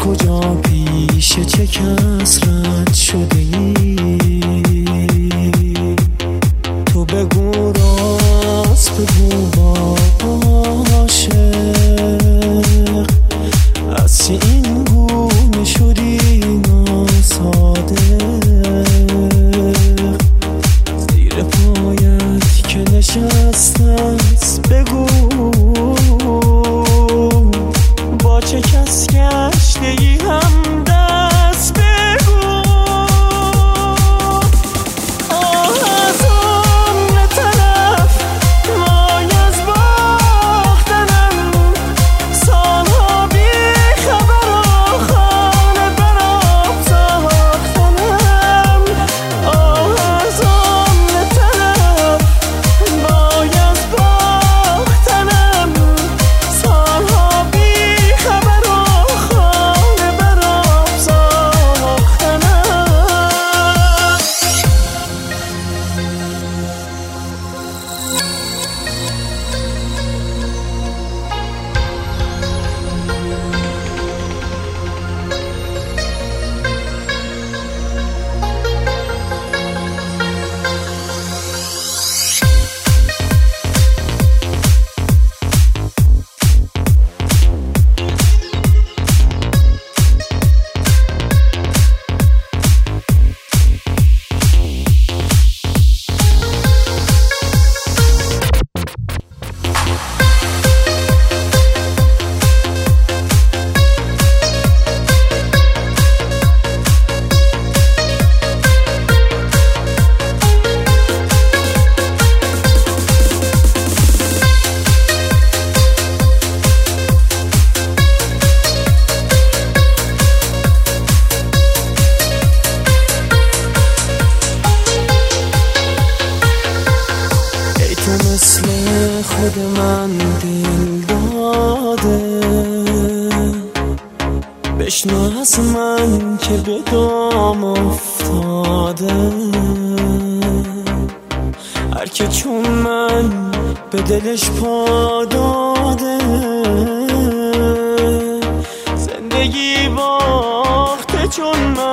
کجا پیش چه کس رد شده ای؟ تو بگو راست بگو با عاشق، از چه این گونه شدی ناصادق؟ زیر پایت که نشسته است بگو با چه کس گشته ای هم دست بگو. آه از آن طرف وای از باختنم، سالها بی خبر و خانه برام ساختنم. آه از آن طرف وای از باختنم، سالها بی خبر و خانه برام ساختنم. مثل خود من دل داده، بشنو از من که به دام افتاده. هر که چون من به دلش پا داده، زندگی باخته چون من.